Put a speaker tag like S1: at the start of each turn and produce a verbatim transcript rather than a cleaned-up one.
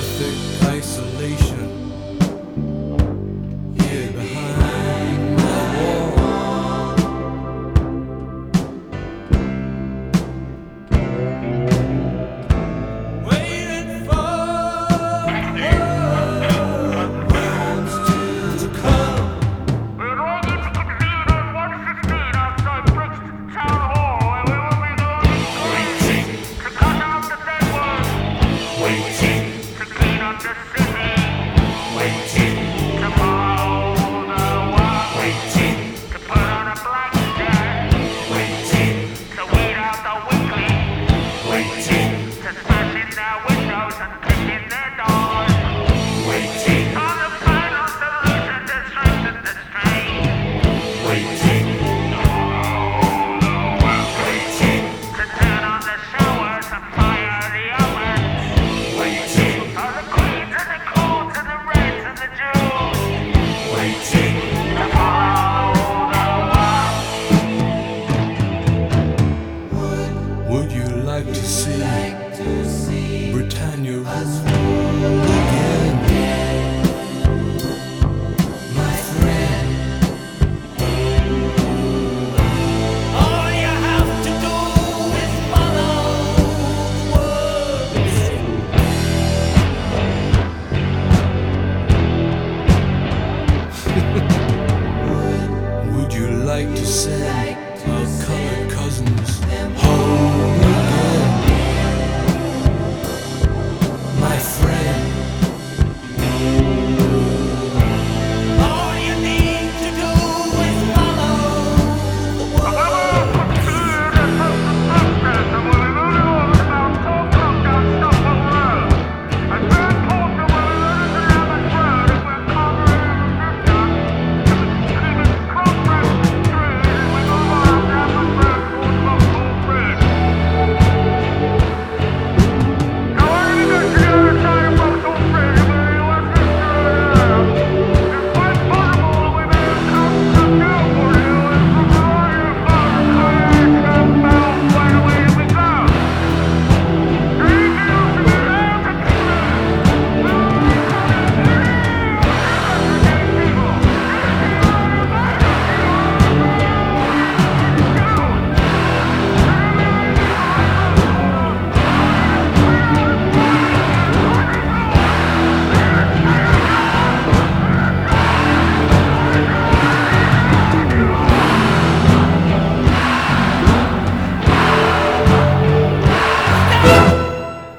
S1: perfect isolation here behind my wall. Waiting for words to come.
S2: We're all going to convene on one fifteen outside Brixton Town Hall, where we will be going to cut out the dead words,
S3: Waiting,
S2: to clean up the city,
S3: waiting,
S2: to mow the walk,
S3: waiting,
S2: to put on a blackjack,
S3: waiting,
S2: to weed out the weakling,
S3: waiting,
S2: to smash in their windows and kick in their doors.
S3: waiting,
S2: On the final solution to strengthen the strain,
S3: waiting, waiting,
S2: to turn on the showers and fire the ovens.
S3: waiting,
S2: All the queens and the coons and the reds and the Jews,
S3: waiting,
S2: to follow the walk.
S1: Would you like to see Britannia rule?